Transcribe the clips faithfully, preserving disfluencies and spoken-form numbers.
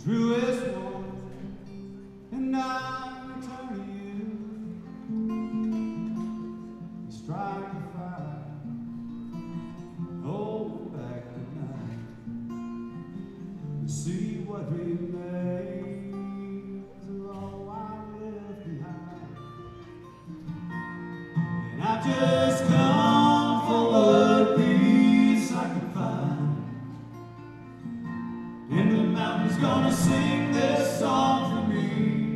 truest one, and I return to you. Strike the fire, hold back the night, and see what remains of all I left behind. And I just come for what peace I can find. And the mountain's gonna sing this song for me.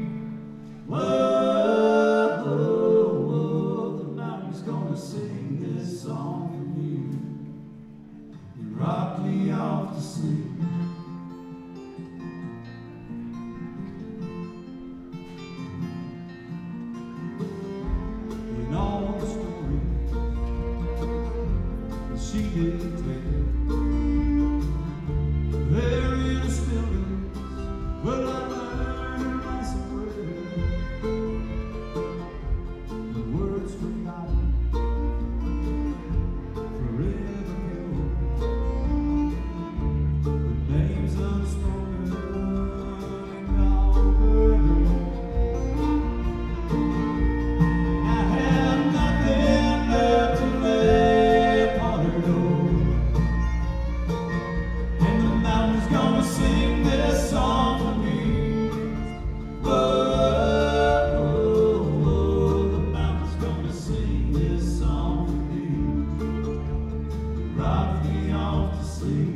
Whoa, whoa, whoa, the mountain's gonna sing this song for me. And rock me off to sleep. And all the stories that she didn't tell, there in a stillness, well, I learned my prayer. The words forgotten, forever held, the names unspoken and gone forevermore. I have nothing left to lay upon her door. And the mountain's gonna sing this song for me. Whoa, whoa, whoa, the mountain's gonna sing this song for me. Rock me off to sleep.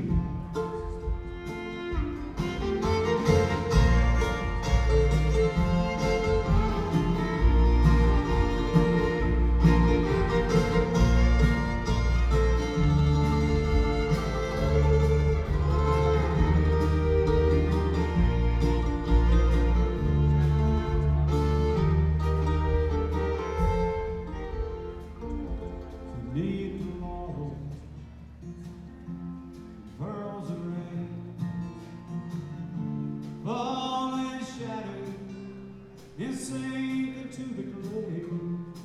Beneath the laurel, pearls of rain, fall in shadow and sink into the grave.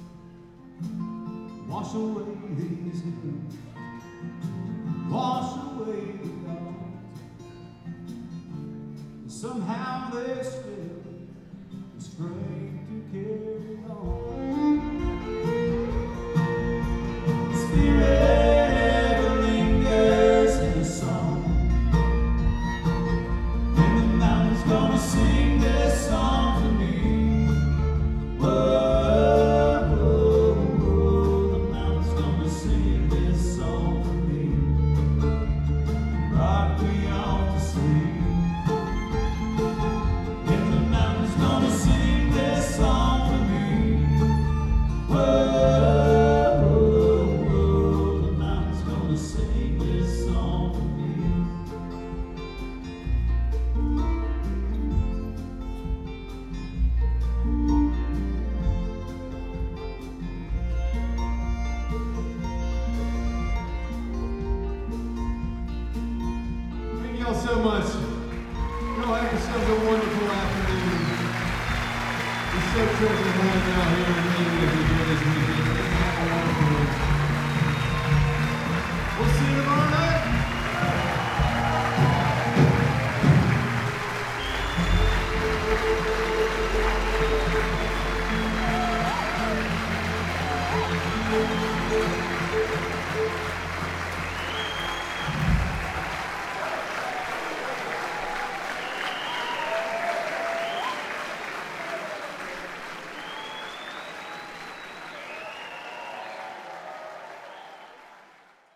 Wash away these hills, wash away the gods. And somehow there's still the strength to carry on. Thank y'all so much. Y'all have yourselves a wonderful afternoon. It's so treasure to have y'all here with me as we do this weekend. Have a wonderful one. We'll see you